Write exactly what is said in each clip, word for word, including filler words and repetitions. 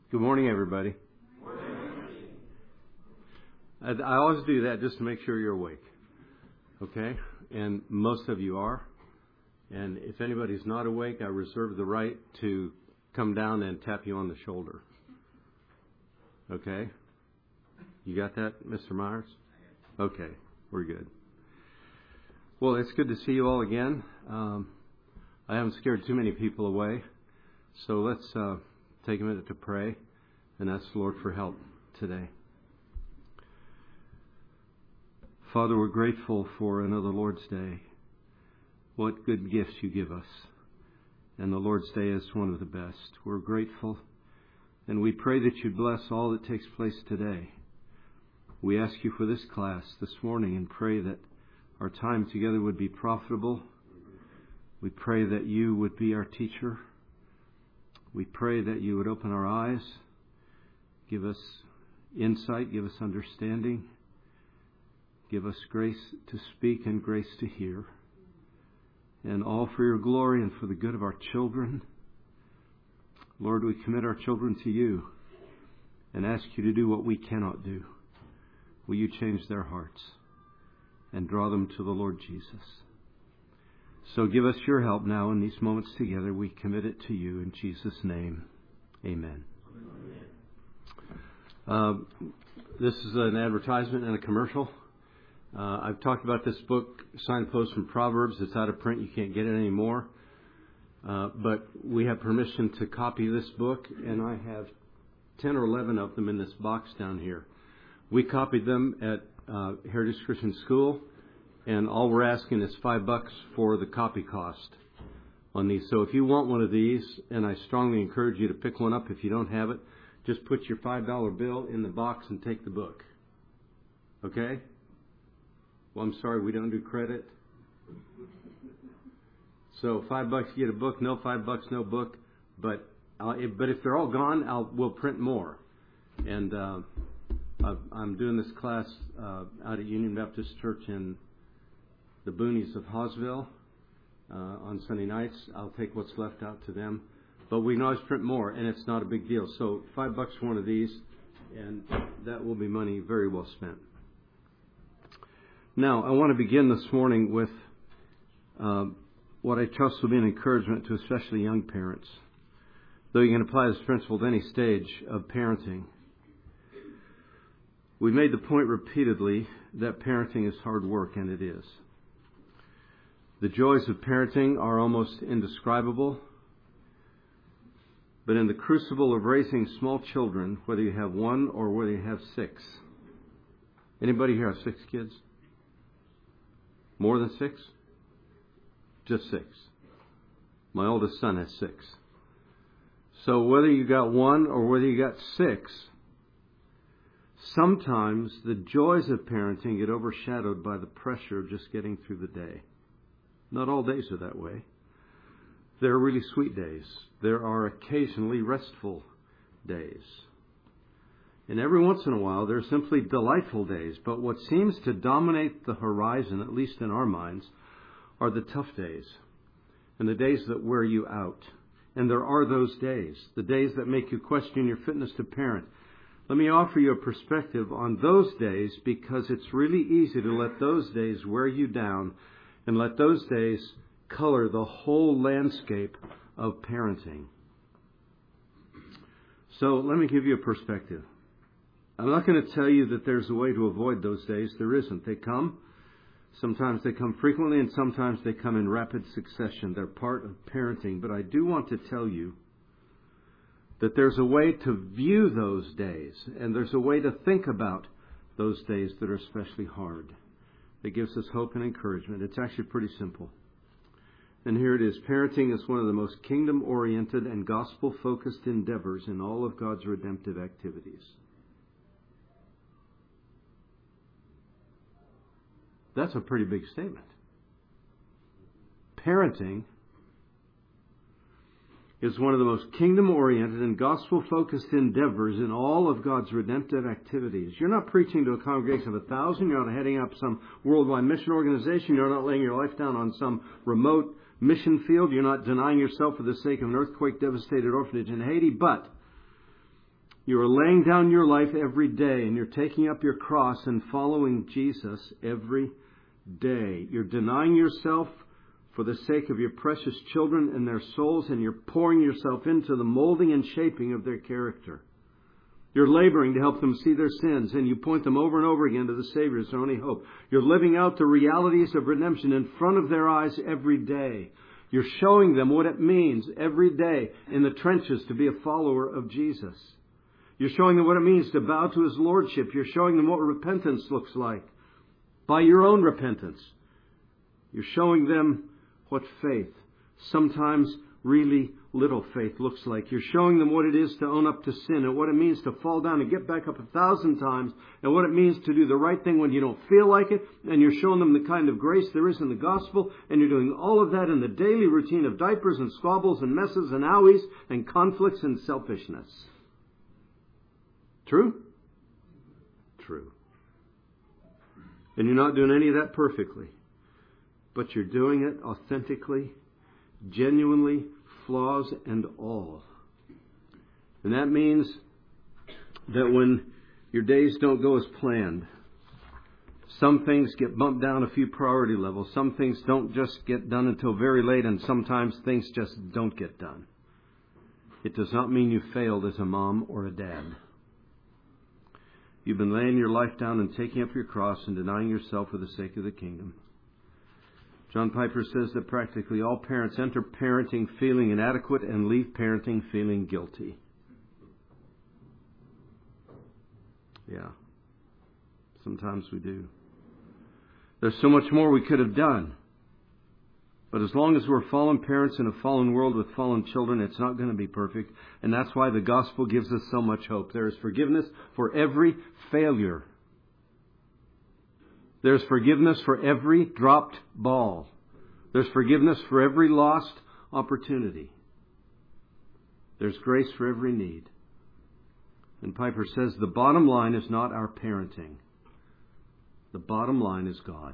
Good morning, everybody. I, I always do that just to make sure you're awake. Okay? And most of you are. And if anybody's not awake, I reserve the right to come down and tap you on the shoulder. Okay? You got that, Mister Myers? Okay, we're good. Well, it's good to see you all again. Um, I haven't scared too many people away. So let's uh, take a minute to pray and ask the Lord for help today. Father, we're grateful for another Lord's Day. What good gifts you give us. And the Lord's Day is one of the best. We're grateful. And we pray that you bless all that takes place today. We ask you for this class this morning and pray that our time together would be profitable. We pray that you would be our teacher. We pray that you would open our eyes, give us insight, give us understanding, give us grace to speak and grace to hear, and all for your glory and for the good of our children. Lord, we commit our children to you and ask you to do what we cannot do. Will you change their hearts and draw them to the Lord Jesus? So give us your help now in these moments together. We commit it to you in Jesus' name. Amen. Uh, this is an advertisement and a commercial. Uh, I've talked about this book, Signposts from Proverbs. It's out of print. You can't get it anymore. Uh, but we have permission to copy this book, and I have ten or eleven of them in this box down here. We copied them at uh, Heritage Christian School. And all we're asking is five bucks for the copy cost on these. So if you want one of these, and I strongly encourage you to pick one up if you don't have it, just put your five dollar bill in the box and take the book. Okay? Well, I'm sorry, we don't do credit. So five bucks, you get a book. No five bucks, no book. But uh, if, but if they're all gone, I'll we'll print more. And uh, I'm doing this class uh, out at Union Baptist Church in the boonies of Hawesville uh, on Sunday nights. I'll take what's left out to them. But we can always print more, and it's not a big deal. So five bucks for one of these, and that will be money very well spent. Now, I want to begin this morning with uh, what I trust will be an encouragement to especially young parents, though you can apply this principle to any stage of parenting. We've made the point repeatedly that parenting is hard work, and it is. The joys of parenting are almost indescribable. But in the crucible of raising small children, whether you have one or whether you have six. Anybody here have six kids? More than six? Just six. My oldest son has six. So whether you got one or whether you got six, sometimes the joys of parenting get overshadowed by the pressure of just getting through the day. Not all days are that way. There are really sweet days. There are occasionally restful days. And every once in a while, there are simply delightful days. But what seems to dominate the horizon, at least in our minds, are the tough days. And the days that wear you out. And there are those days. The days that make you question your fitness to parent. Let me offer you a perspective on those days, because it's really easy to let those days wear you down and let those days color the whole landscape of parenting. So let me give you a perspective. I'm not going to tell you that there's a way to avoid those days. There isn't. They come. Sometimes they come frequently, and sometimes they come in rapid succession. They're part of parenting. But I do want to tell you that there's a way to view those days, and there's a way to think about those days that are especially hard. It gives us hope and encouragement. It's actually pretty simple. And here it is. Parenting is one of the most kingdom-oriented and gospel-focused endeavors in all of God's redemptive activities. That's a pretty big statement. Parenting is one of the most kingdom-oriented and gospel-focused endeavors in all of God's redemptive activities. You're not preaching to a congregation of a thousand. You're not heading up some worldwide mission organization. You're not laying your life down on some remote mission field. You're not denying yourself for the sake of an earthquake-devastated orphanage in Haiti. But You are laying down your life every day, and you're taking up your cross and following Jesus every day. You're denying yourself for the sake of your precious children and their souls, and you're pouring yourself into the molding and shaping of their character. You're laboring to help them see their sins, and you point them over and over again to the Savior as their only hope. You're living out the realities of redemption in front of their eyes every day. You're showing them what it means every day in the trenches to be a follower of Jesus. You're showing them what it means to bow to His Lordship. You're showing them what repentance looks like by your own repentance. You're showing them what faith, sometimes really little faith, looks like. You're showing them what it is to own up to sin and what it means to fall down and get back up a thousand times and what it means to do the right thing when you don't feel like it. And you're showing them the kind of grace there is in the gospel. And you're doing all of that in the daily routine of diapers and squabbles and messes and owies and conflicts and selfishness. True? True. And you're not doing any of that perfectly. But you're doing it authentically, genuinely, flaws and all. And that means that when your days don't go as planned, some things get bumped down a few priority levels. Some things don't just get done until very late, and sometimes things just don't get done. It does not mean you failed as a mom or a dad. You've been laying your life down and taking up your cross and denying yourself for the sake of the kingdom. John Piper says that practically all parents enter parenting feeling inadequate and leave parenting feeling guilty. Yeah. Sometimes we do. There's so much more we could have done. But as long as we're fallen parents in a fallen world with fallen children, it's not going to be perfect. And that's why the gospel gives us so much hope. There is forgiveness for every failure. There's forgiveness for every dropped ball. There's forgiveness for every lost opportunity. There's grace for every need. And Piper says the bottom line is not our parenting. The bottom line is God.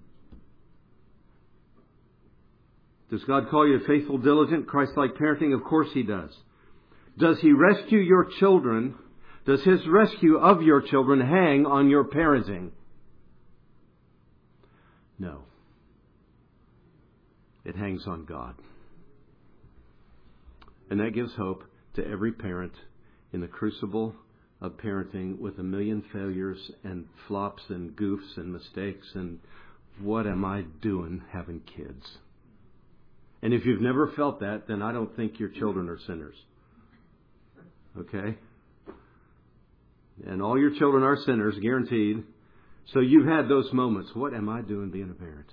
Does God call you faithful, diligent, Christ-like parenting? Of course He does. Does He rescue your children? Does His rescue of your children hang on your parenting? No. It hangs on God. And that gives hope to every parent in the crucible of parenting with a million failures and flops and goofs and mistakes and what am I doing having kids? And if you've never felt that, then I don't think your children are sinners. Okay? And all your children are sinners, guaranteed. So you've had those moments. What am I doing being a parent?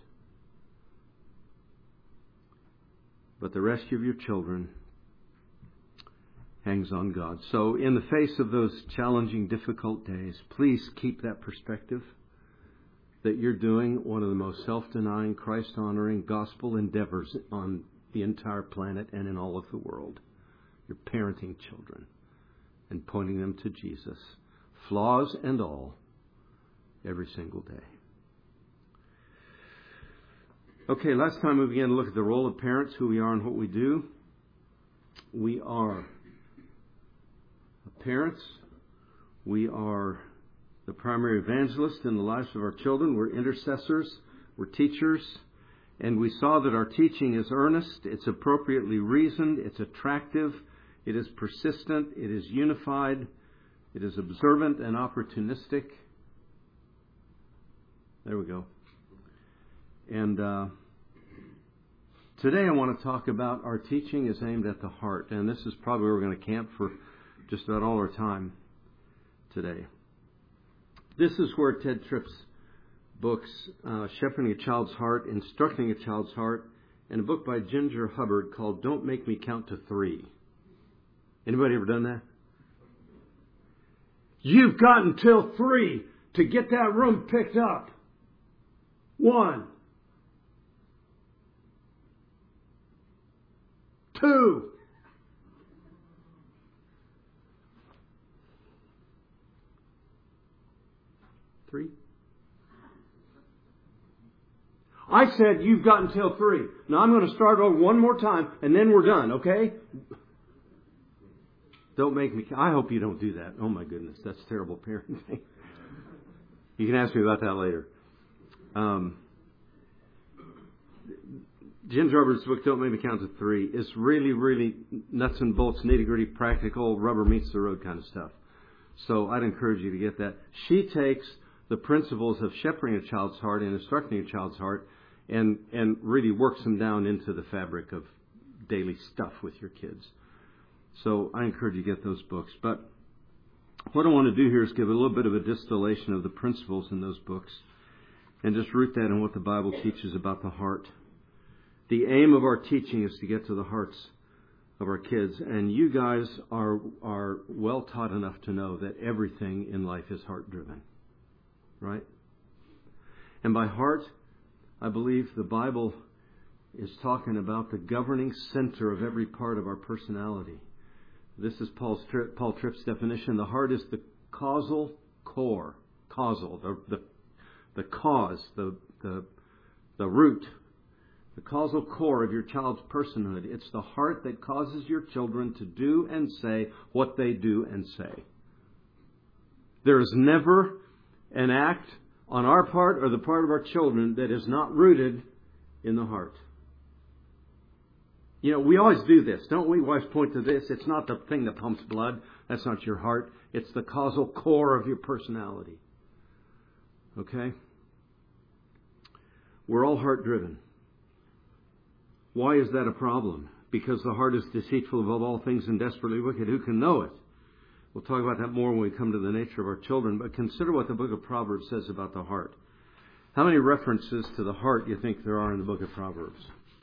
But the rescue of your children hangs on God. So in the face of those challenging, difficult days, please keep that perspective that you're doing one of the most self-denying, Christ-honoring gospel endeavors on the entire planet and in all of the world. You're parenting children and pointing them to Jesus, flaws and all, every single day. Okay, last time we began to look at the role of parents, who we are and what we do. We are parents. We are the primary evangelists in the lives of our children. We're intercessors. We're teachers. And we saw that our teaching is earnest. It's appropriately reasoned. It's attractive. It is persistent. It is unified. It is observant and opportunistic. There we go. And uh, today I want to talk about our teaching is aimed at the heart. And this is probably where we're going to camp for just about all our time today. This is where Ted Tripp's books, uh, Shepherding a Child's Heart, Instructing a Child's Heart, and a book by Ginger Hubbard called Don't Make Me Count to Three. Anybody ever done that? You've got until three to get that room picked up. One. Two. Three. I said you've got until three. Now I'm going to start over one more time and then we're done, okay? Don't make me... I hope you don't do that. Oh, my goodness. That's terrible parenting. You can ask me about that later. Um, Jim Jarber's book, Don't Make Me Count to Three, is really, really nuts and bolts, nitty-gritty, practical, rubber meets the road kind of stuff. So I'd encourage you to get that. She takes the principles of shepherding a child's heart and instructing a child's heart and, and really works them down into the fabric of daily stuff with your kids. So I encourage you to get those books. But what I want to do here is give a little bit of a distillation of the principles in those books and just root that in what the Bible teaches about the heart. The aim of our teaching is to get to the hearts of our kids. And you guys are are well taught enough to know that everything in life is heart-driven. Right? And by heart, I believe the Bible is talking about the governing center of every part of our personality. This is Paul's, Paul Tripp's definition. The heart is the causal core. Causal, the the, the cause, the, the the root. The causal core of your child's personhood. It's the heart that causes your children to do and say what they do and say. There is never an act on our part or the part of our children that is not rooted in the heart. You know, we always do this, don't we? We always point to this. It's not the thing that pumps blood. That's not your heart. It's the causal core of your personality. Okay? We're all heart-driven. Why is that a problem? Because the heart is deceitful above all things and desperately wicked. Who can know it? We'll talk about that more when we come to the nature of our children. But consider what the book of Proverbs says about the heart. How many references to the heart do you think there are in the book of Proverbs?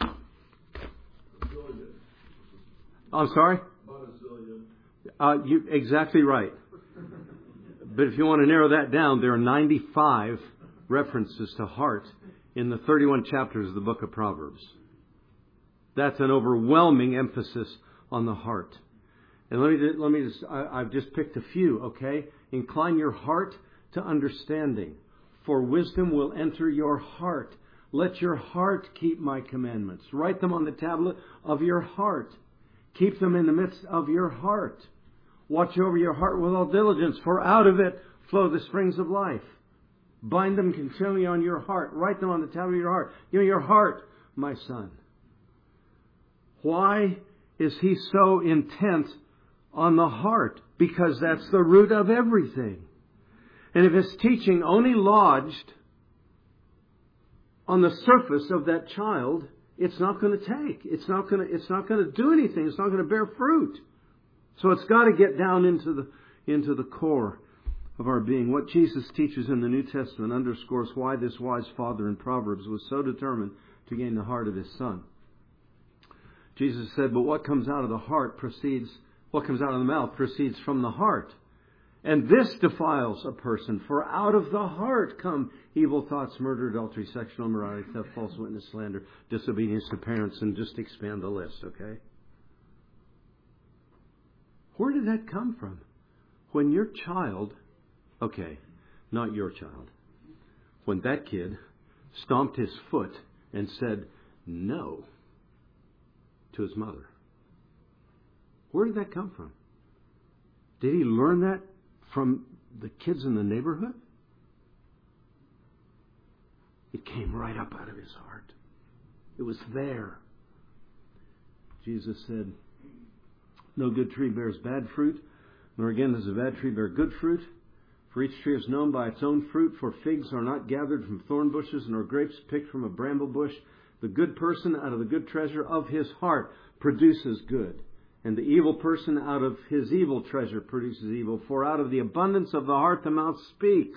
I'm sorry? Uh, you exactly right. But if you want to narrow that down, there are ninety-five references to heart in the thirty-one chapters of the book of Proverbs. That's an overwhelming emphasis on the heart. And let me let me just I, I've just picked a few. Okay, incline your heart to understanding, for wisdom will enter your heart. Let your heart keep my commandments. Write them on the tablet of your heart. Keep them in the midst of your heart. Watch over your heart with all diligence, for out of it flow the springs of life. Bind them continually on your heart. Write them on the tablet of your heart. Give me your heart, my son. Why is he so intent on the heart? Because that's the root of everything. And if his teaching only lodged on the surface of that child, it's not going to take. It's not going to, it's not going to do anything. It's not going to bear fruit. So it's got to get down into the, into the core of our being. What Jesus teaches in the New Testament underscores why this wise father in Proverbs was so determined to gain the heart of his son. Jesus said, but what comes out of the heart proceeds, what comes out of the mouth proceeds from the heart. And this defiles a person, for out of the heart come evil thoughts, murder, adultery, sexual immorality, theft, false witness, slander, disobedience to parents, and just expand the list, okay? Where did that come from? When your child, okay, not your child, when that kid stomped his foot and said no to his mother. Where did that come from? Did he learn that from the kids in the neighborhood? It came right up out of his heart. It was there. Jesus said, no good tree bears bad fruit, nor again does a bad tree bear good fruit. For each tree is known by its own fruit, for figs are not gathered from thorn bushes, nor grapes picked from a bramble bush. The good person out of the good treasure of his heart produces good, and the evil person out of his evil treasure produces evil. For out of the abundance of the heart the mouth speaks.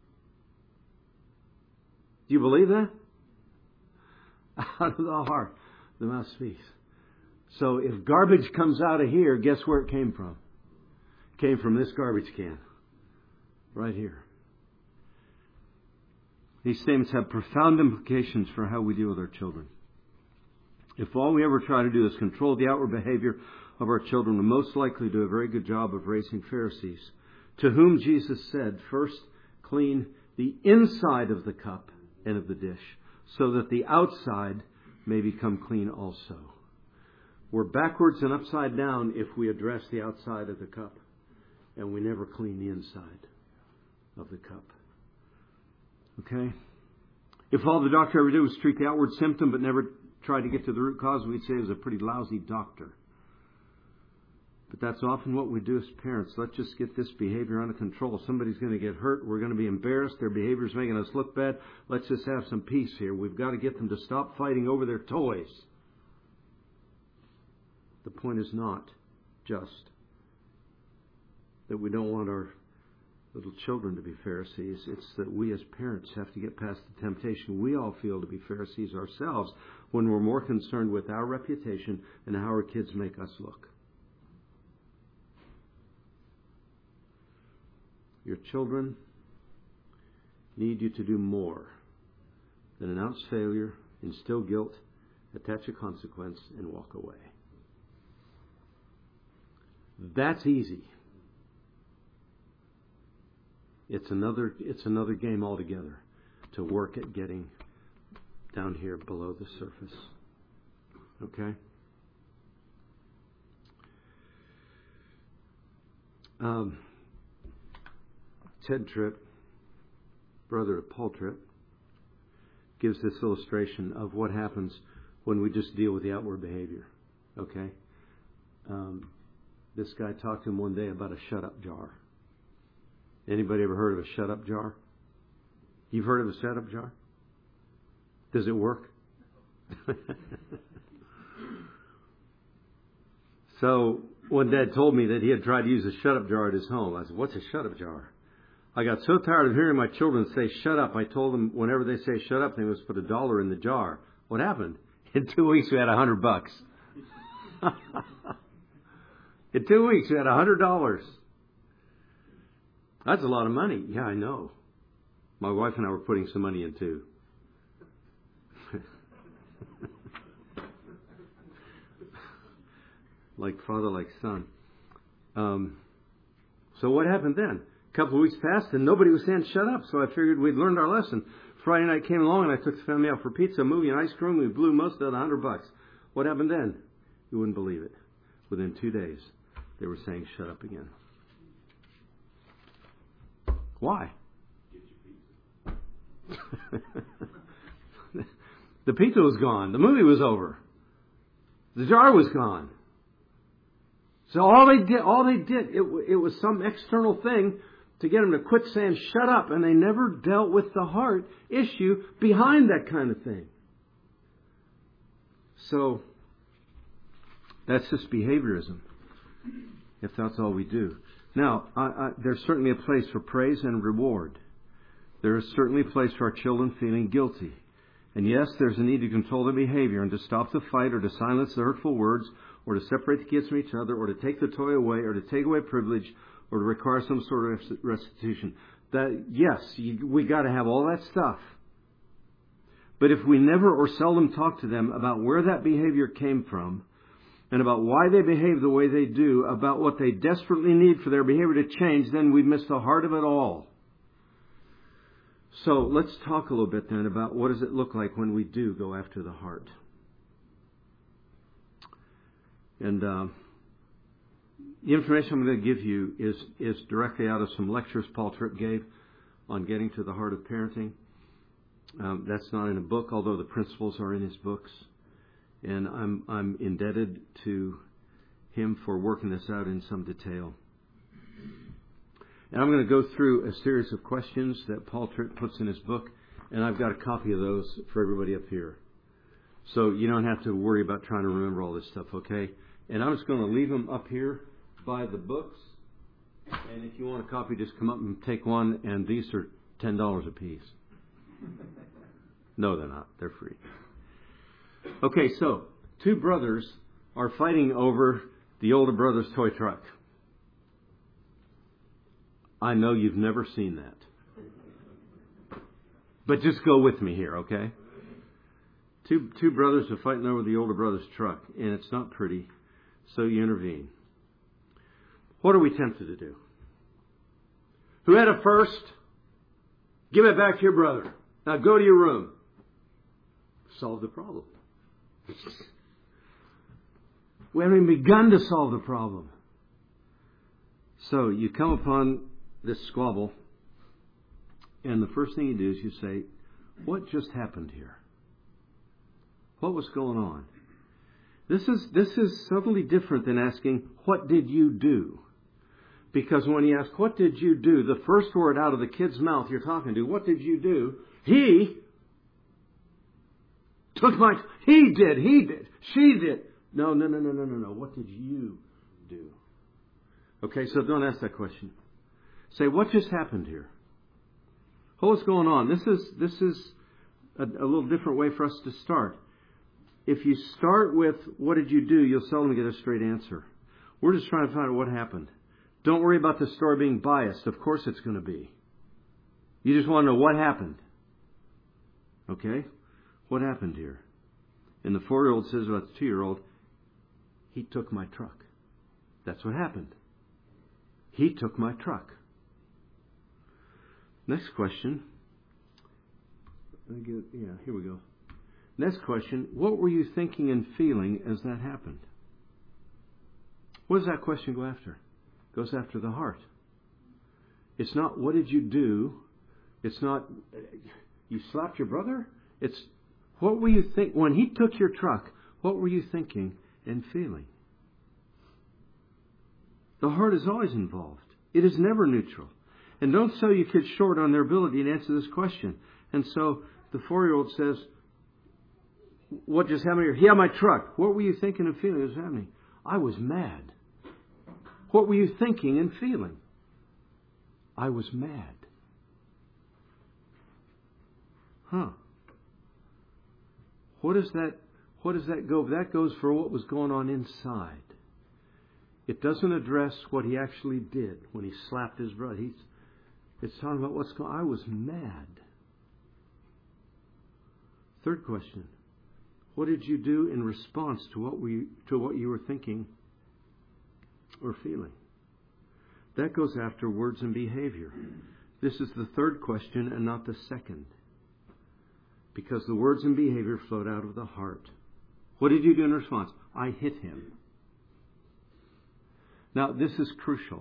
Do you believe that? Out of the heart the mouth speaks. So if garbage comes out of here, guess where it came from? It came from this garbage can. Right here. These statements have profound implications for how we deal with our children. If all we ever try to do is control the outward behavior of our children, we're most likely to do a very good job of raising Pharisees, to whom Jesus said, first clean the inside of the cup and of the dish, so that the outside may become clean also. We're backwards and upside down if we address the outside of the cup and we never clean the inside of the cup. Okay? If all the doctor ever did was treat the outward symptom but never tried to get to the root cause, we'd say he was a pretty lousy doctor. But that's often what we do as parents. Let's just get this behavior under control. Somebody's going to get hurt. We're going to be embarrassed. Their behavior's making us look bad. Let's just have some peace here. We've got to get them to stop fighting over their toys. The point is not just that we don't want our little children to be Pharisees. It's that we as parents have to get past the temptation we all feel to be Pharisees ourselves when we're more concerned with our reputation and how our kids make us look. Your children need you to do more than announce failure, instill guilt, attach a consequence, and walk away. That's easy. It's another, it's another game altogether to work at getting down here below the surface. Okay? Um, Ted Tripp, brother of Paul Tripp, gives this illustration of what happens when we just deal with the outward behavior. Okay? Um, this guy talked to him one day about a shut-up jar. Anybody ever heard of a shut-up jar? You've heard of a shut-up jar? Does it work? So, when Dad told me that he had tried to use a shut-up jar at his home, I said, what's a shut-up jar? I got so tired of hearing my children say, shut up. I told them whenever they say shut up, they must put a dollar in the jar. What happened? In two weeks, we had a hundred bucks. In two weeks, we had a hundred dollars. That's a lot of money. Yeah, I know. My wife and I were putting some money in too. Like father, like son. Um, so what happened then? A couple of weeks passed and nobody was saying shut up. So I figured we'd learned our lesson. Friday night came along and I took the family out for pizza, movie, and ice cream. We blew most of the hundred bucks. What happened then? You wouldn't believe it. Within two days, they were saying shut up again. Why? The pizza was gone. The movie was over. The jar was gone. So all they did, all they did, it, it was some external thing to get them to quit saying shut up, and they never dealt with the heart issue behind that kind of thing. So that's just behaviorism, if that's all we do. Now, I, I, there's certainly a place for praise and reward. There is certainly a place for our children feeling guilty. And yes, there's a need to control their behavior and to stop the fight or to silence the hurtful words or to separate the kids from each other or to take the toy away or to take away privilege or to require some sort of restitution. That, yes, you, we got to have all that stuff. But if we never or seldom talk to them about where that behavior came from, and about why they behave the way they do, about what they desperately need for their behavior to change, then we've missed the heart of it all. So let's talk a little bit then about what does it look like when we do go after the heart. And uh, the information I'm going to give you is, is directly out of some lectures Paul Tripp gave on getting to the heart of parenting. Um, that's not in a book, although the principles are in his books. And I'm I'm indebted to him for working this out in some detail. And I'm going to go through a series of questions that Paul Tripp puts in his book, and I've got a copy of those for everybody up here. So you don't have to worry about trying to remember all this stuff, okay? And I'm just going to leave them up here by the books. And if you want a copy, just come up and take one, and these are ten dollars a piece. No, they're not. They're free. Okay, so two brothers are fighting over the older brother's toy truck. I know you've never seen that. But just go with me here, okay? Two two brothers are fighting over the older brother's truck, and it's not pretty, so you intervene. What are we tempted to do? Who had it first? Give it back to your brother. Now go to your room. Solve the problem. We haven't even begun to solve the problem. So you come upon this squabble, and the first thing you do is you say, what just happened here? What was going on? This is this is subtly different than asking, what did you do? Because when you ask, what did you do? The first word out of the kid's mouth you're talking to, what did you do? He took my, he did, he did, she did. No, no, no, no, no, no, no. What did you do? Okay, so don't ask that question. Say, what just happened here? What's going on? This is this is a, a little different way for us to start. If you start with, what did you do, you'll seldom get a straight answer. We're just trying to find out what happened. Don't worry about the story being biased. Of course it's going to be. You just want to know what happened. Okay? What happened here? And the four-year-old says about the two-year-old, he took my truck. That's what happened. He took my truck. Next question. Yeah, here we go. Next question. What were you thinking and feeling as that happened? What does that question go after? It goes after the heart. It's not what did you do. It's not you slapped your brother. It's what were you think when he took your truck? What were you thinking and feeling? The heart is always involved. It is never neutral. And don't sell your kids short on their ability to answer this question. And so the four-year-old says, what just happened here? He had my truck. What were you thinking and feeling as happening? I was mad. What were you thinking and feeling? I was mad. Huh. What does that, what does that go? That goes for what was going on inside. It doesn't address what he actually did when he slapped his brother. He's, it's talking about what's going on. I was mad. Third question. What did you do in response to what we to what you were thinking or feeling? That goes after words and behavior. This is the third question and not the second. Because the words and behavior flowed out of the heart. What did you do in response? I hit him. Now, this is crucial.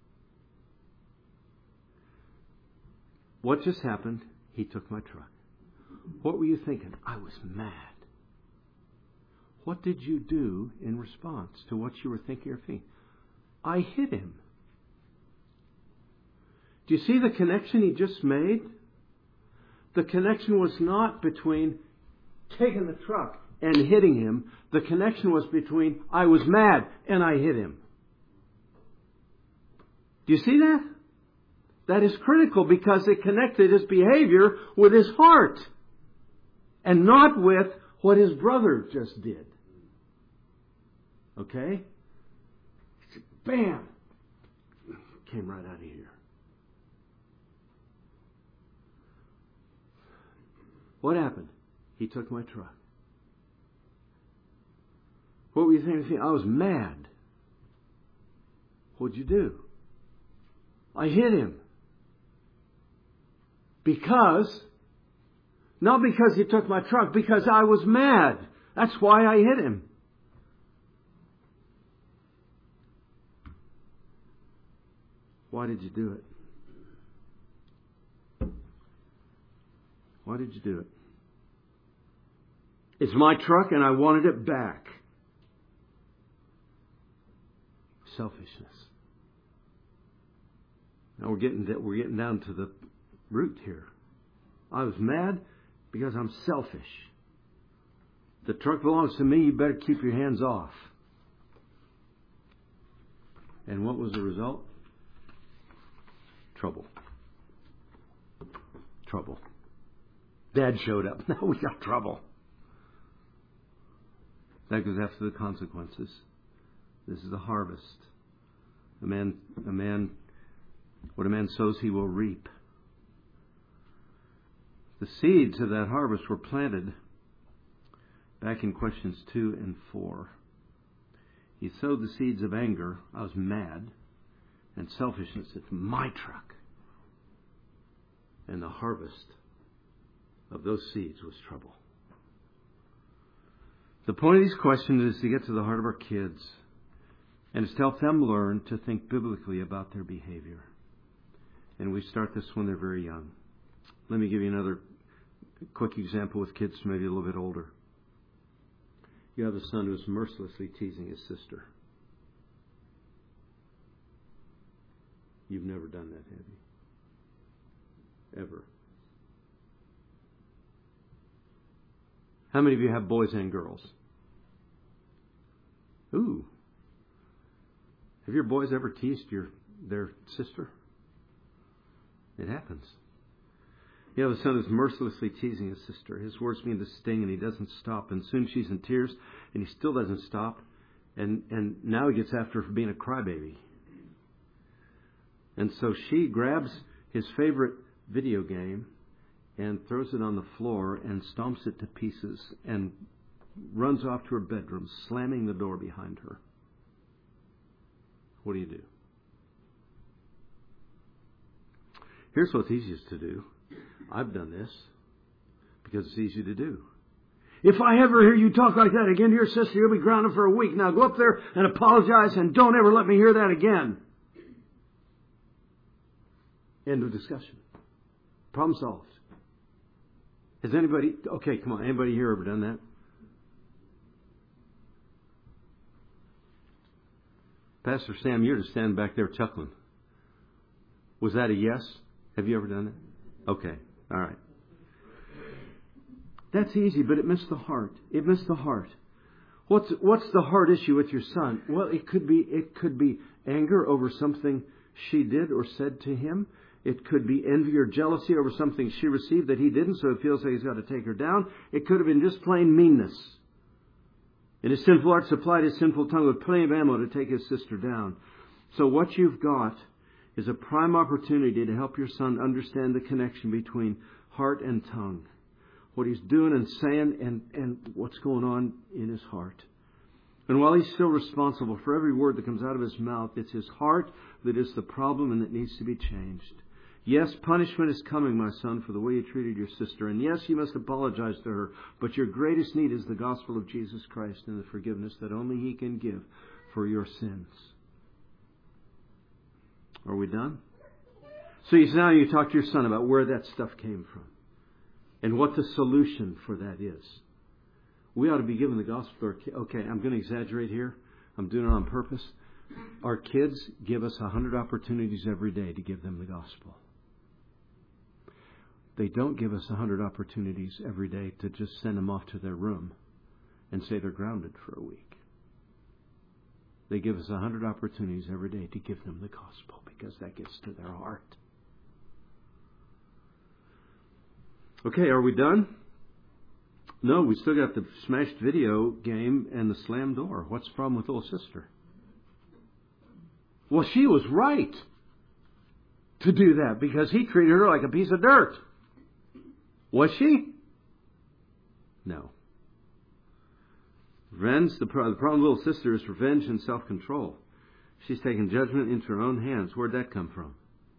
What just happened? He took my truck. What were you thinking? I was mad. What did you do in response to what you were thinking or feeling? I hit him. Do you see the connection he just made? The connection was not between taking the truck and hitting him. The connection was between I was mad and I hit him. Do you see that? That is critical because it connected his behavior with his heart and not with what his brother just did. Okay? Bam! Came right out of here. What happened? He took my truck. What were you thinking? I was mad. What'd you do? I hit him. Because, not because he took my truck, because I was mad. That's why I hit him. Why did you do it? Why did you do it? It's my truck and I wanted it back. Selfishness. Now we're getting we're getting down to the root here. I was mad because I'm selfish. The truck belongs to me. You better keep your hands off. And what was the result? Trouble. Trouble. Dad showed up. Now we got trouble. That goes after the consequences. This is the harvest. A man, a man, what a man sows, he will reap. The seeds of that harvest were planted back in questions two and four. He sowed the seeds of anger. I was mad. And selfishness. It's my truck. And the harvest of those seeds was trouble. The point of these questions is to get to the heart of our kids and to help them learn to think biblically about their behavior. And we start this when they're very young. Let me give you another quick example with kids maybe a little bit older. You have a son who's mercilessly teasing his sister. You've never done that, have you? Ever. How many of you have boys and girls? Ooh. Have your boys ever teased your their sister? It happens. You have a son who's mercilessly teasing his sister. His words begin to sting and he doesn't stop. And soon she's in tears and he still doesn't stop. And, and now he gets after her for being a crybaby. And so she grabs his favorite video game and throws it on the floor and stomps it to pieces and runs off to her bedroom, slamming the door behind her. What do you do? Here's what's easiest to do. I've done this because it's easy to do. If I ever hear you talk like that again to your sister, you'll be grounded for a week. Now go up there and apologize and don't ever let me hear that again. End of discussion. Problem solved. Has anybody, okay, come on, anybody here ever done that? Pastor Sam, you're just standing back there chuckling. Was that a yes? Have you ever done that? Okay, all right. That's easy, but it missed the heart. It missed the heart. What's what's the heart issue with your son? Well, it could be it could be anger over something she did or said to him. It could be envy or jealousy over something she received that he didn't, so he feels like he's got to take her down. It could have been just plain meanness. And his sinful heart supplied his sinful tongue with plenty of ammo to take his sister down. So what you've got is a prime opportunity to help your son understand the connection between heart and tongue. What he's doing and saying and, and what's going on in his heart. And while he's still responsible for every word that comes out of his mouth, it's his heart that is the problem and that needs to be changed. Yes, punishment is coming, my son, for the way you treated your sister. And yes, you must apologize to her. But your greatest need is the gospel of Jesus Christ and the forgiveness that only He can give for your sins. Are we done? So you, now you talk to your son about where that stuff came from and what the solution for that is. We ought to be given the gospel to our kids. Okay, I'm going to exaggerate here. I'm doing it on purpose. Our kids give us a hundred opportunities every day to give them the gospel. They don't give us a hundred opportunities every day to just send them off to their room and say they're grounded for a week. They give us a hundred opportunities every day to give them the gospel because that gets to their heart. Okay, are we done? No, we still got the smashed video game and the slammed door. What's the problem with little sister? Well, she was right to do that because he treated her like a piece of dirt. Was she? No. Revenge, the problem with little sister is revenge and self-control. She's taken judgment into her own hands. Where'd that come from?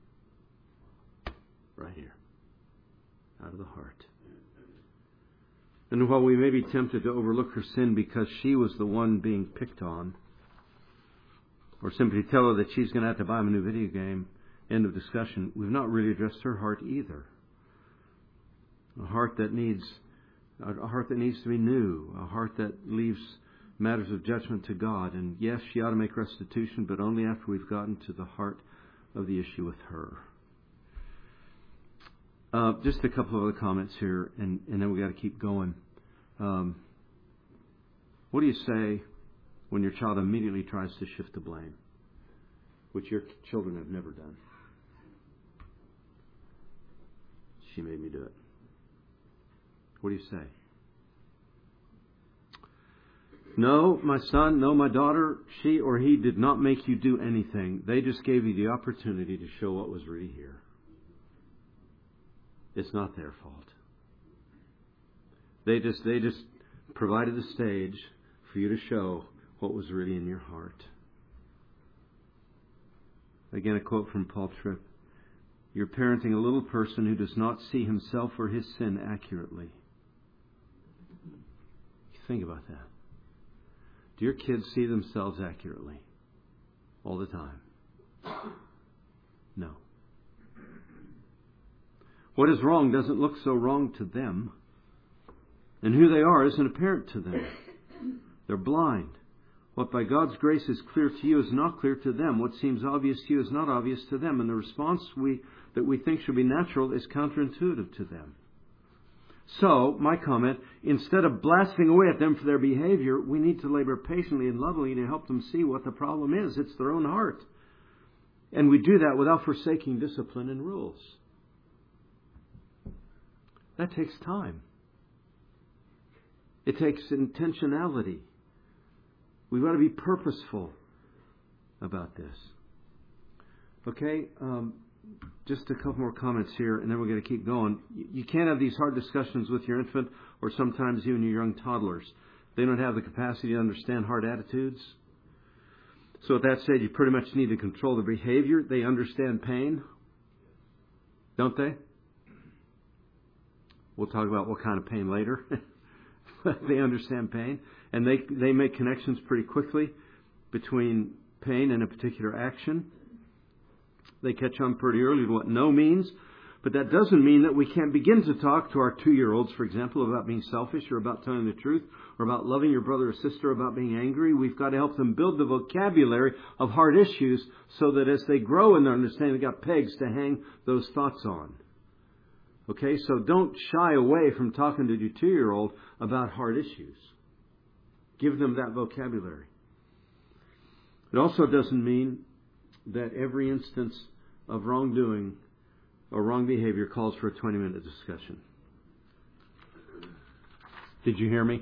Right here. Out of the heart. And while we may be tempted to overlook her sin because she was the one being picked on, or simply tell her that she's going to have to buy him a new video game, end of discussion, we've not really addressed her heart either. A heart that needs, a heart that needs to be new, a heart that leaves matters of judgment to God. And yes, she ought to make restitution, but only after we've gotten to the heart of the issue with her. Uh, just a couple of other comments here, and, and then we got to keep going. Um, what do you say when your child immediately tries to shift the blame, which your children have never done? She made me do it. What do you say? No, my son, no, my daughter, she or he did not make you do anything. They just gave you the opportunity to show what was really here. It's not their fault. They just they just provided the stage for you to show what was really in your heart. Again, a quote from Paul Tripp. You're parenting a little person who does not see himself or his sin accurately. Think about that. Do your kids see themselves accurately all the time? No. What is wrong doesn't look so wrong to them. And who they are isn't apparent to them. They're blind. What by God's grace is clear to you is not clear to them. What seems obvious to you is not obvious to them. And the response we that we think should be natural is counterintuitive to them. So, my comment, instead of blasting away at them for their behavior, we need to labor patiently and lovingly to help them see what the problem is. It's their own heart. And we do that without forsaking discipline and rules. That takes time. It takes intentionality. We've got to be purposeful about this. Okay, um, just a couple more comments here, and then we're going to keep going. You can't have these hard discussions with your infant, or sometimes even your young toddlers. They don't have the capacity to understand hard attitudes. So with that said, you pretty much need to control their behavior. They understand pain, don't they? We'll talk about what kind of pain later. They understand pain, and they they make connections pretty quickly between pain and a particular action. They catch on pretty early to what no means, but that doesn't mean that we can't begin to talk to our two-year-olds, for example, about being selfish or about telling the truth or about loving your brother or sister, about being angry. We've got to help them build the vocabulary of hard issues so that as they grow in their understanding, they've got pegs to hang those thoughts on. Okay, so don't shy away from talking to your two-year-old about hard issues. Give them that vocabulary. It also doesn't mean that every instance of wrongdoing or wrong behavior calls for a twenty-minute discussion. Did you hear me?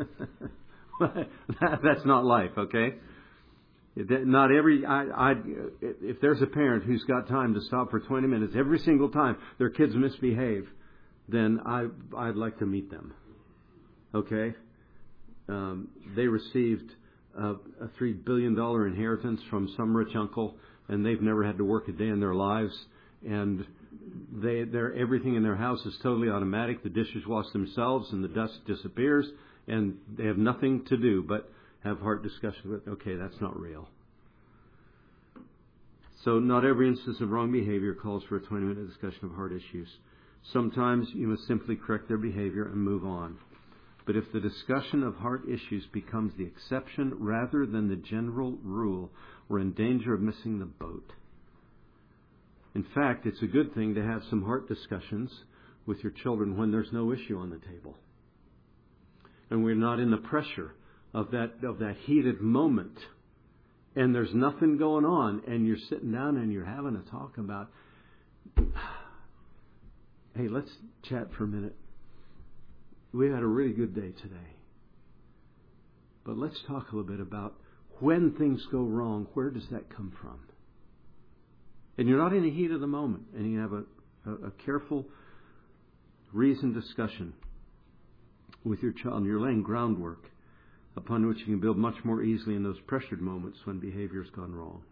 That's not life, okay? Not every. I, I, if there's a parent who's got time to stop for twenty minutes every single time their kids misbehave, then I, I'd like to meet them. Okay? Um, they received a, a three billion dollar inheritance from some rich uncle, and they've never had to work a day in their lives. And they, they're, everything in their house is totally automatic. The dishes wash themselves, and the dust disappears, and they have nothing to do but have hard discussions with, okay, that's not real. So not every instance of wrong behavior calls for a twenty-minute discussion of hard issues. Sometimes you must simply correct their behavior and move on. But if the discussion of hard issues becomes the exception rather than the general rule, we're in danger of missing the boat. In fact, it's a good thing to have some hard discussions with your children when there's no issue on the table. And we're not in the pressure of that of that heated moment, and there's nothing going on, and you're sitting down and you're having a talk about, hey, let's chat for a minute. We had a really good day today, but let's talk a little bit about when things go wrong. Where does that come from? And you're not in the heat of the moment, and you have a, a, a careful, reasoned discussion with your child, and you're laying groundwork upon which you can build much more easily in those pressured moments when behavior's gone wrong.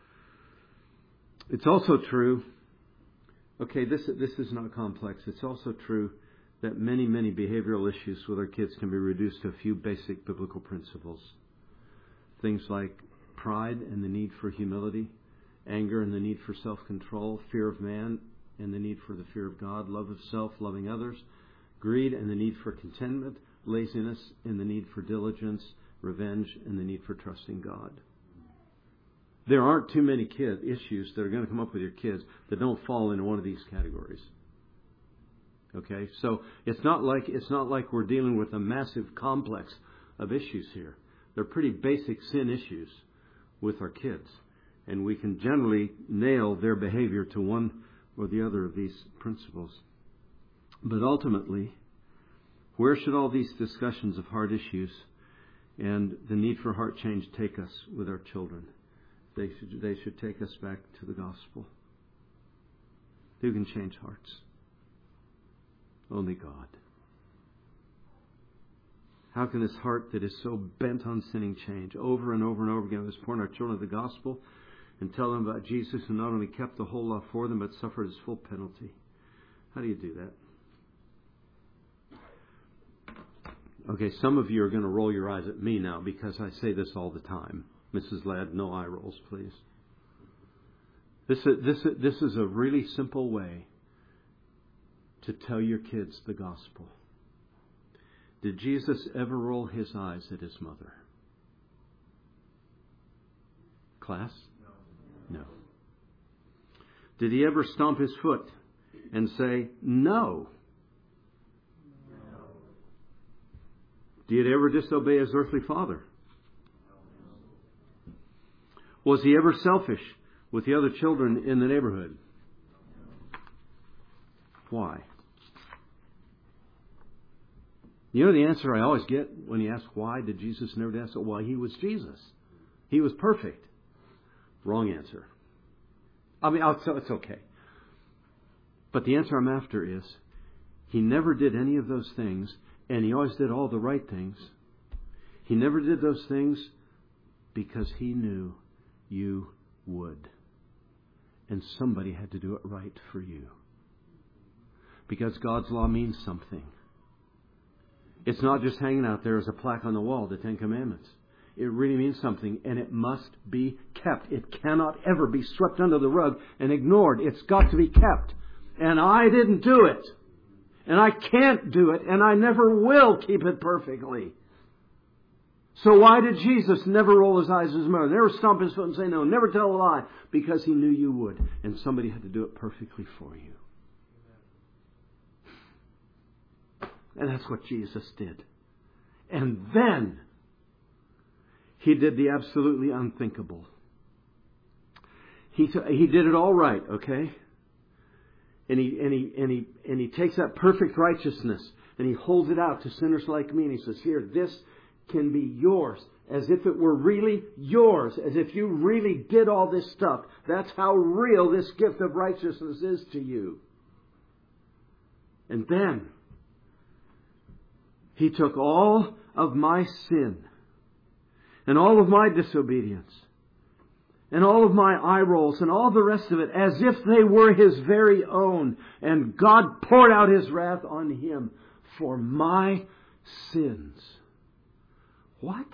It's also true, okay, this this is not complex. It's also true that many, many behavioral issues with our kids can be reduced to a few basic biblical principles. Things like pride and the need for humility, anger and the need for self-control, fear of man and the need for the fear of God, love of self, loving others, greed and the need for contentment, laziness and the need for diligence, revenge and the need for trusting God. There aren't too many kid issues that are going to come up with your kids that don't fall into one of these categories. Okay, so it's not like it's not like we're dealing with a massive complex of issues here. They're pretty basic sin issues with our kids, and we can generally nail their behavior to one or the other of these principles. But ultimately, where should all these discussions of hard issues and the need for heart change take us with our children? They should, they should take us back to the gospel. Who can change hearts? Only God. How can this heart that is so bent on sinning change? Over and over and over again, let's point our children to the gospel and tell them about Jesus who not only kept the whole law for them, but suffered his full penalty. How do you do that? Okay, some of you are going to roll your eyes at me now because I say this all the time. Missus Ladd, no eye rolls, please. This is, this, is, this is a really simple way to tell your kids the gospel. Did Jesus ever roll his eyes at his mother? Class? No. Did he ever stomp his foot and say, no? Did he ever disobey his earthly father? Was he ever selfish with the other children in the neighborhood? Why? You know the answer I always get when you ask why did Jesus never do that? Why, he was Jesus. He was perfect. Wrong answer. I mean, I'll, it's okay. But the answer I'm after is, he never did any of those things, and he always did all the right things. He never did those things because he knew you would. And somebody had to do it right for you. Because God's law means something. It's not just hanging out there as a plaque on the wall, the Ten Commandments. It really means something, and it must be kept. It cannot ever be swept under the rug and ignored. It's got to be kept. And I didn't do it. And I can't do it, and I never will keep it perfectly. So why did Jesus never roll his eyes at his mother? Never stomp his foot and say no. Never tell a lie. Because he knew you would. And somebody had to do it perfectly for you. And that's what Jesus did. And then he did the absolutely unthinkable. He t- he did it all right, okay? And he and he and he and he takes that perfect righteousness and he holds it out to sinners like me, and he says, "Here, this can be yours, as if it were really yours, as if you really did all this stuff. That's how real this gift of righteousness is to you." And then he took all of my sin and all of my disobedience and all of my eye rolls and all the rest of it as if they were his very own. And God poured out his wrath on him for my sins. What?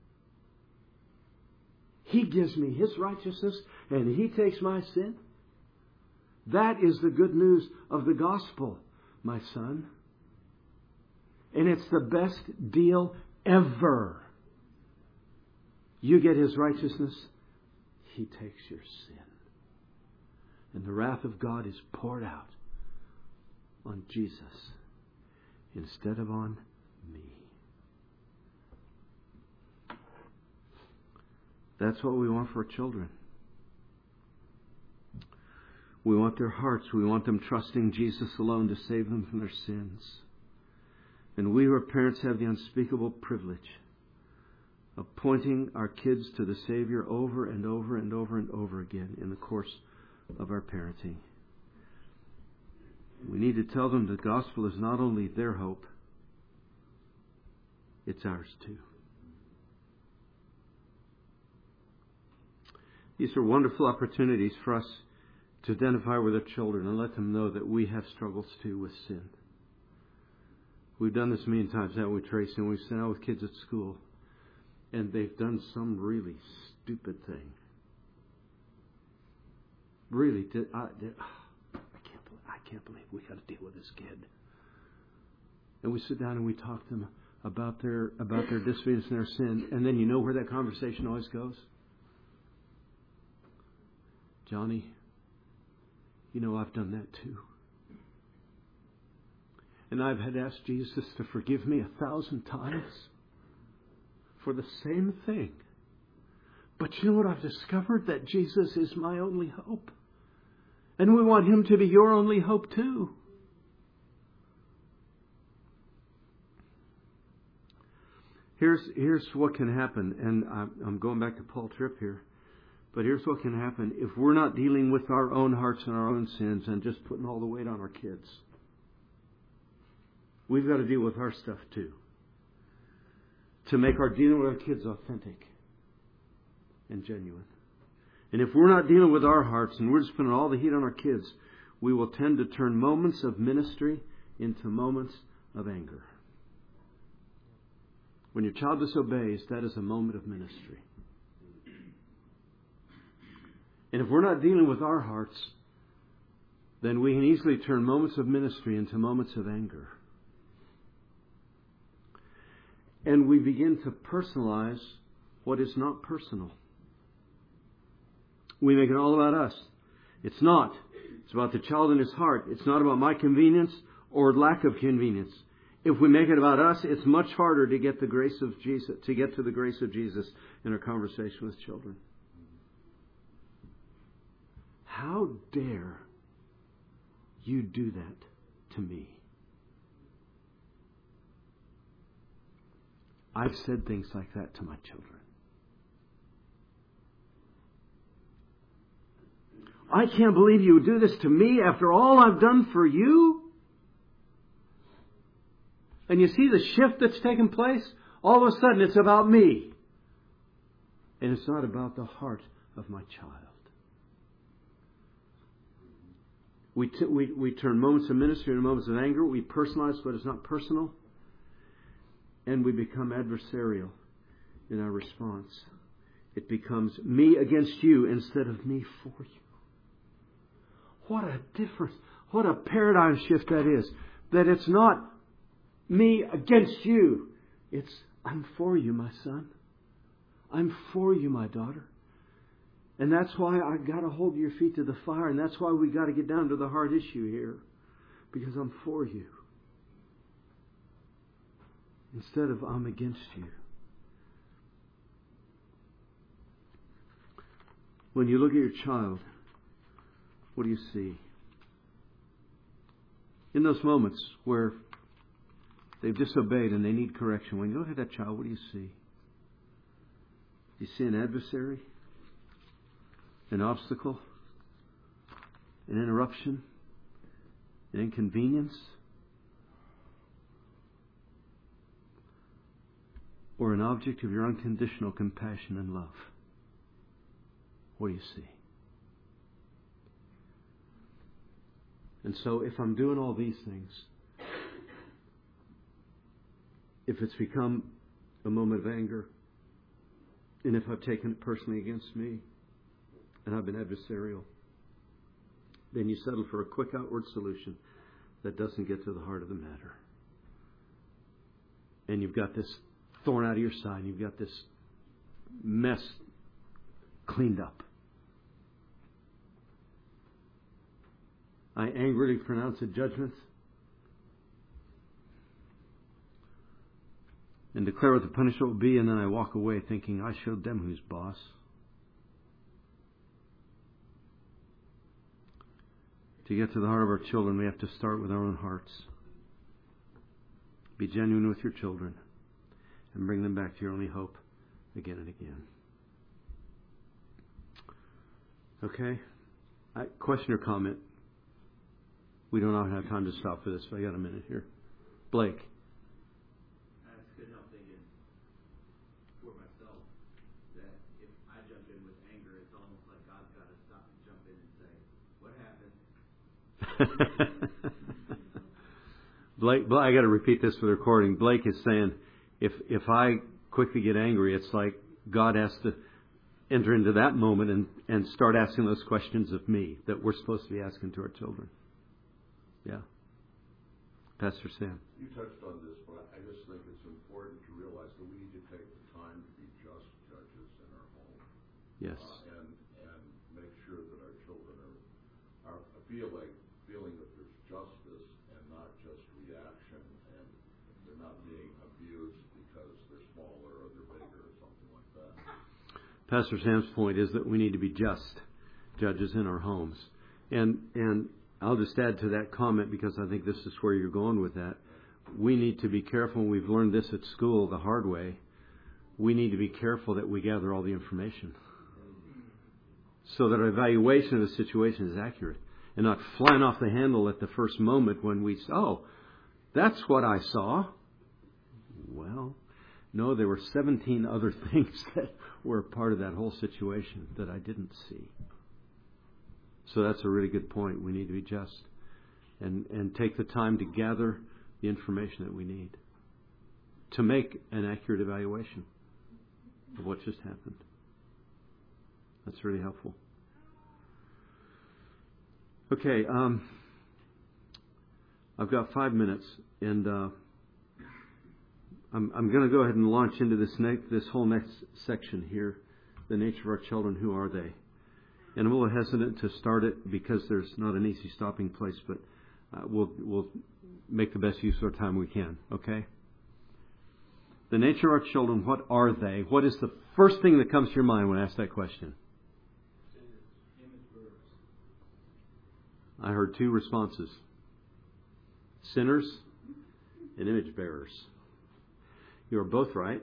He gives me his righteousness and he takes my sin? That is the good news of the gospel, my son. And it's the best deal ever. You get his righteousness, he takes your sin. And the wrath of God is poured out on Jesus instead of on me. That's what we want for our children. We want their hearts. We want them trusting Jesus alone to save them from their sins. And we who are parents have the unspeakable privilege of pointing our kids to the Savior over and over and over and over again in the course of our parenting. We need to tell them the gospel is not only their hope, it's ours too. These are wonderful opportunities for us to identify with our children and let them know that we have struggles too with sin. We've done this many times, haven't we, Tracy? And we've sent out with kids at school, and they've done some really stupid thing. Really, did I? Did, I can't. I can't believe we got to deal with this kid. And we sit down and we talk to them about their about their disobedience and their sin, and then you know where that conversation always goes. Johnny, you know I've done that too. And I've had asked Jesus to forgive me a thousand times for the same thing. But you know what I've discovered? That Jesus is my only hope. And we want him to be your only hope too. Here's, here's what can happen. And I'm, I'm going back to Paul Tripp here. But here's what can happen if we're not dealing with our own hearts and our own sins and just putting all the weight on our kids. We've got to deal with our stuff too. To make our dealing with our kids authentic and genuine. And if we're not dealing with our hearts and we're just putting all the heat on our kids, we will tend to turn moments of ministry into moments of anger. When your child disobeys, that is a moment of ministry. And if we're not dealing with our hearts, then we can easily turn moments of ministry into moments of anger. And we begin to personalize what is not personal. We make it all about us. It's not. It's about the child and his heart. It's not about my convenience or lack of convenience. If we make it about us, it's much harder to get the grace of Jesus, to get to the grace of Jesus in our conversation with children. How dare you do that to me? I've said things like that to my children. I can't believe you would do this to me after all I've done for you. And you see the shift that's taken place? All of a sudden it's about me. And it's not about the heart of my child. We, t- we, we turn moments of ministry into moments of anger. We personalize what is not personal. And we become adversarial in our response. It becomes me against you instead of me for you. What a difference. What a paradigm shift that is. That it's not me against you. It's I'm for you, my son. I'm for you, my daughter. And that's why I got to hold your feet to the fire. And that's why we got to get down to the hard issue here. Because I'm for you. Instead of I'm against you. When you look at your child, what do you see? In those moments where they've disobeyed and they need correction, when you look at that child, what do you see? Do you see an adversary? An obstacle? An interruption? An inconvenience? Or an object of your unconditional compassion and love? What do you see? And so if I'm doing all these things, if it's become a moment of anger, and if I've taken it personally against me, and I've been adversarial, then you settle for a quick outward solution that doesn't get to the heart of the matter. And you've got this thorn out of your side, you've got this mess cleaned up. I angrily pronounce a judgment and declare what the punishment will be, and then I walk away thinking, I showed them who's boss. To get to the heart of our children, we have to start with our own hearts. Be genuine with your children and bring them back to your only hope again and again. Okay? I, question or comment? We don't have time to stop for this, but I got a minute here. Blake. I couldn't help thinking for myself that if I jump in with anger, it's almost like God's got to stop and jump in and say, what happened? Blake, Blake, I got to repeat this for the recording. Blake is saying, if if I quickly get angry, it's like God has to enter into that moment and, and start asking those questions of me that we're supposed to be asking to our children. Yeah. Pastor Sam. You touched on this, but I just think it's important to realize that we need to take the time to be just judges in our home. Yes. Uh, and and make sure that our children are, are feel like feeling that there's justice and not just reaction, and they're not being abused because they're smaller or they're bigger or something like that. Pastor Sam's point is that we need to be just judges in our homes. And and I'll just add to that comment because I think this is where you're going with that. We need to be careful, and we've learned this at school the hard way. We need to be careful that we gather all the information so that our evaluation of the situation is accurate and not flying off the handle at the first moment when we say, oh, that's what I saw. Well, no, there were seventeen other things that were part of that whole situation that I didn't see. So that's a really good point. We need to be just and, and take the time to gather the information that we need. to make an accurate evaluation of what just happened. That's really helpful. Okay, um, I've got five minutes, and uh, I'm, I'm going to go ahead and launch into this next, this whole next section here, the nature of our children. Who are they? And I'm a little hesitant to start it because there's not an easy stopping place, but uh, we'll we'll make the best use of our time we can. Okay. The nature of our children. What are they? What is the first thing that comes to your mind when I ask that question? I heard two responses: sinners and image bearers. You are both right.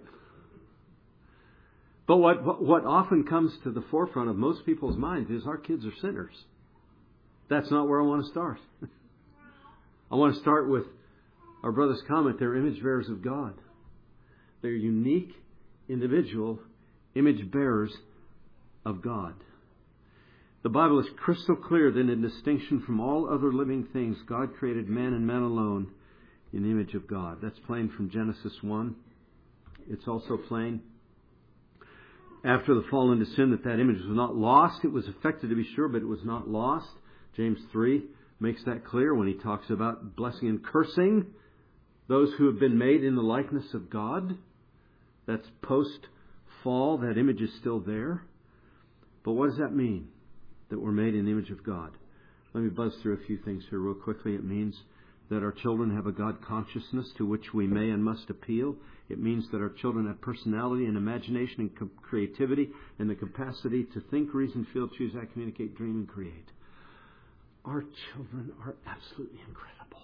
But what, what what often comes to the forefront of most people's minds is our kids are sinners. That's not where I want to start. I want to start with our brother's comment. They're image bearers of God. They're unique, individual image bearers of God. The Bible is crystal clear that in distinction from all other living things, God created man and man alone in the image of God. That's plain from Genesis one. It's also plain after the fall into sin that that image was not lost. It was affected, to be sure, but it was not lost. James three makes that clear when he talks about blessing and cursing those who have been made in the likeness of God. That's post-fall. That image is still there. But what does that mean, that we're made in the image of God? Let me buzz through a few things here real quickly. It means that our children have a God consciousness to which we may and must appeal. It means that our children have personality and imagination and co- creativity and the capacity to think, reason, feel, choose, act, communicate, dream, and create. Our children are absolutely incredible.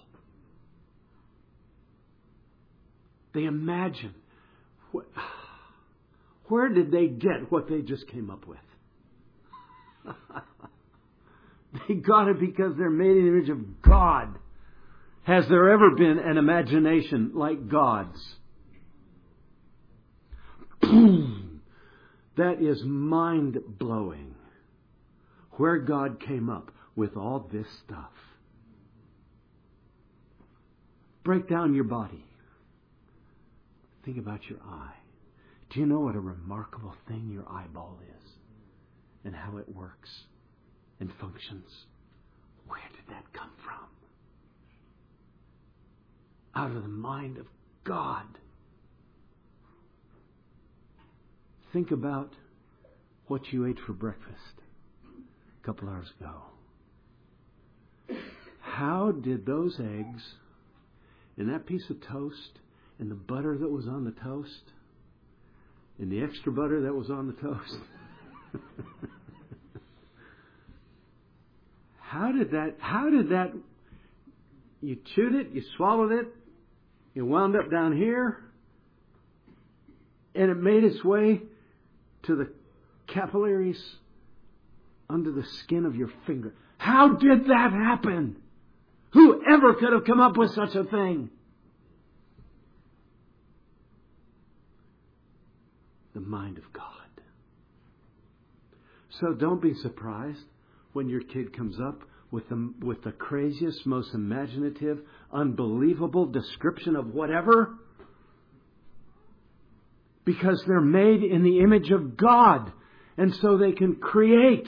They imagine. What, where did they get what they just came up with? They got it because they're made in the image of God. Has there ever been an imagination like God's? That is mind-blowing. Where God came up with all this stuff. Break down your body. Think about your eye. Do you know what a remarkable thing your eyeball is? And how it works and functions? Where did that come from? Out of the mind of God. Think about what you ate for breakfast a couple hours ago. How did those eggs and that piece of toast and the butter that was on the toast and the extra butter that was on the toast, how did that, how did that, you chewed it, you swallowed it, it wound up down here, and it made its way to the capillaries under the skin of your finger. How did that happen? Who ever could have come up with such a thing? The mind of God. So don't be surprised when your kid comes up with the, with the craziest, most imaginative, unbelievable description of whatever. Because they're made in the image of God. And so they can create.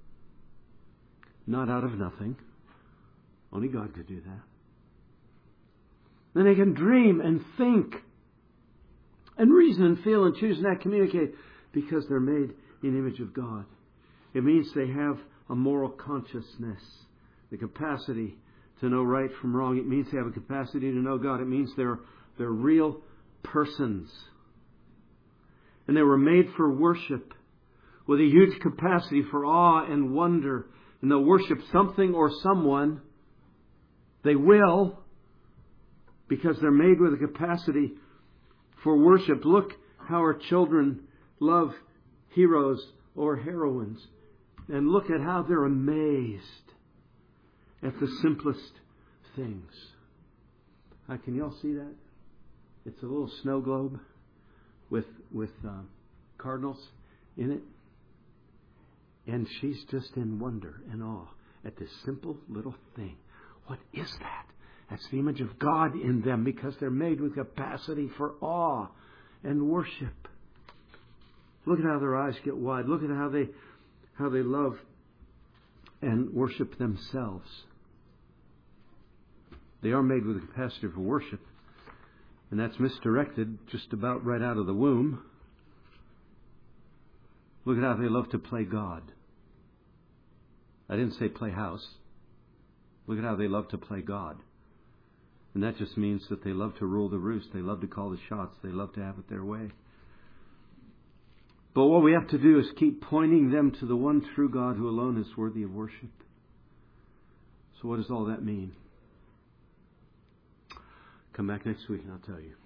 Not out of nothing. Only God could do that. Then they can dream and think. And reason and feel and choose and act, communicate. Because they're made in the image of God. It means they have a moral consciousness. The capacity to know right from wrong. It means they have a capacity to know God. It means they're, they're real persons. And they were made for worship with a huge capacity for awe and wonder. And they'll worship something or someone. They will, because they're made with a capacity for worship. Look how our children love heroes or heroines. And look at how they're amazed at the simplest things. Uh, can you all see that? It's a little snow globe with with uh, cardinals in it. And she's just in wonder and awe at this simple little thing. What is that? That's the image of God in them because they're made with capacity for awe and worship. Look at how their eyes get wide. Look at how they how they love and worship themselves. They are made with a capacity for worship. And that's misdirected just about right out of the womb. Look at how they love to play God. I didn't say play house. Look at how they love to play God. And that just means that they love to rule the roost. They love to call the shots. They love to have it their way. But what we have to do is keep pointing them to the one true God who alone is worthy of worship. So what does all that mean? Come back next week and I'll tell you.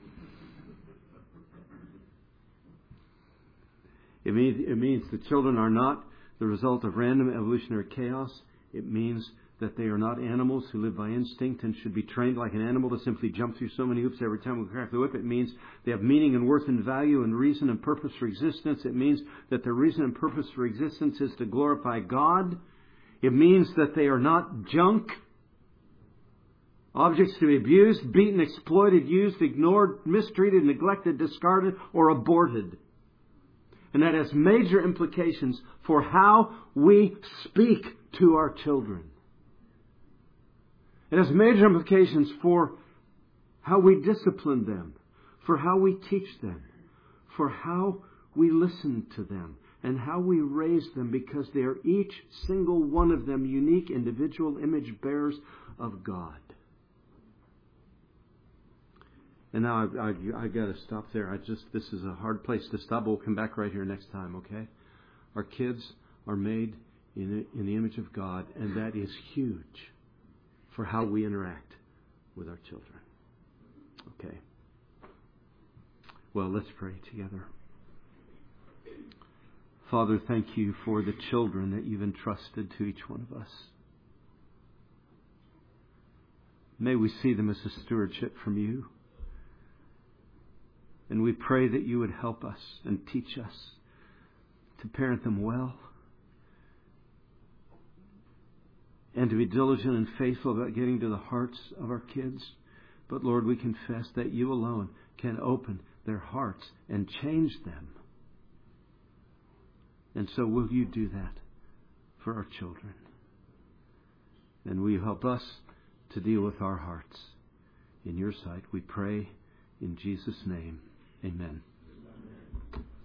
It means, it means the children are not the result of random evolutionary chaos. It means that they are not animals who live by instinct and should be trained like an animal to simply jump through so many hoops every time we crack the whip. It means they have meaning and worth and value and reason and purpose for existence. It means that their reason and purpose for existence is to glorify God. It means that they are not junk, objects to be abused, beaten, exploited, used, ignored, mistreated, neglected, discarded, or aborted. And that has major implications for how we speak to our children. It has major implications for how we discipline them, for how we teach them, for how we listen to them, and how we raise them, because they are each single one of them unique individual image bearers of God. And now I, I, I got to stop there. I just this is a hard place to stop. We'll come back right here next time. Okay? Our kids are made in in the image of God, and that is huge for how we interact with our children. Okay. Well, let's pray together. Father, thank you for the children that you've entrusted to each one of us. May we see them as a stewardship from you. And we pray that you would help us and teach us to parent them well and to be diligent and faithful about getting to the hearts of our kids. But Lord, we confess that you alone can open their hearts and change them. And so will you do that for our children? And will you help us to deal with our hearts in your sight? We pray in Jesus' name. Amen.